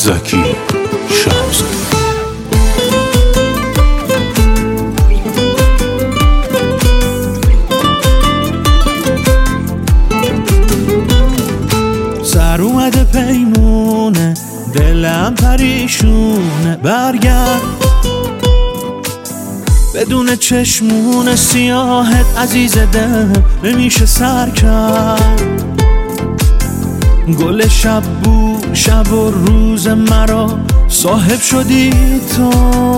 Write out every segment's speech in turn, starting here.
زکی شهرزاد. سر اومده پیمونه، دلم پریشونه، برگرد بدون چشمون سیاهت عزیز دل نمیشه سر کرد. گل شب بود شب و روز مرا صاحب شدی تو،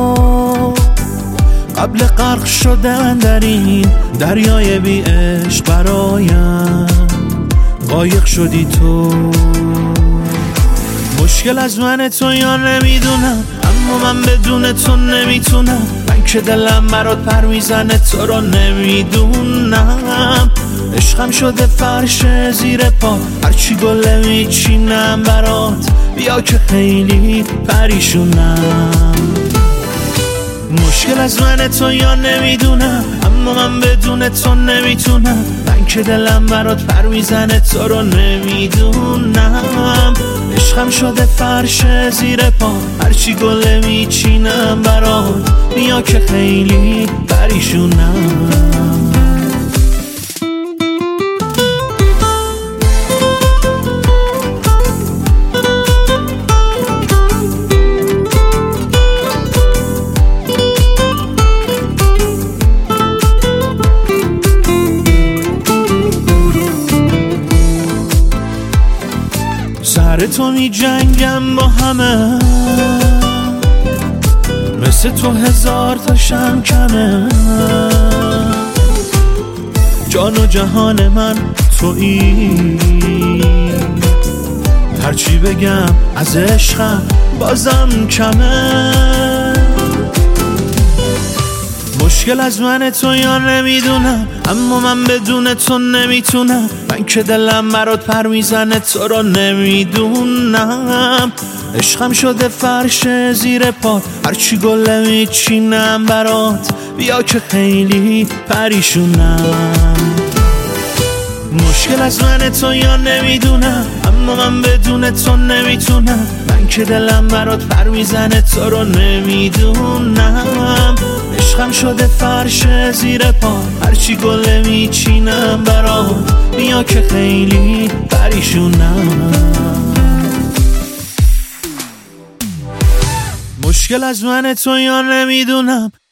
قبل غرق شدن در این دریای بی عشق برایم غایق شدی تو. مشکل از من تو یا نمیدونم، اما من بدون تو نمیتونم. من که دلم برات پر میزنه تو رو نمیدونم. عشقم شده فرش زیر پا، هرچی گله میچینم برات، بیا که خیلی پریشونم. مشکل از من تو یا نمیدونم، اما من بدون تو نمیتونم. من که دلم برات پر میزنه تو رو نمیدونم. عشقم شده فرش زیر پا، هرچی گله میچینم برات، بیا که خیلی پریشونم. سر تو می جنگم با همه، مثل تو هزار تا شم کمه. جان و جهان من تویی، هرچی بگم از عشقم بازم کمه. مشکل از من تو یا نمیدونم، اما من بدون تو نمیتونم. من که دلم برات پر میزنه تو رو نمیدونم. عشقم شده فرش زیر پا، هرچی گله میچینم برات، بیا که خیلی پریشونم. مشکل از من تو یا نمیدونم، اما من بدون تو نمیتونم. من که دلم برات پر میزنه تو رو نمیدونم. عشقم شده فرش زیر پا، هرچی گله میچینم برات، بیا که خیلی پریشونم. مشکل از من تو یا نمیدونم،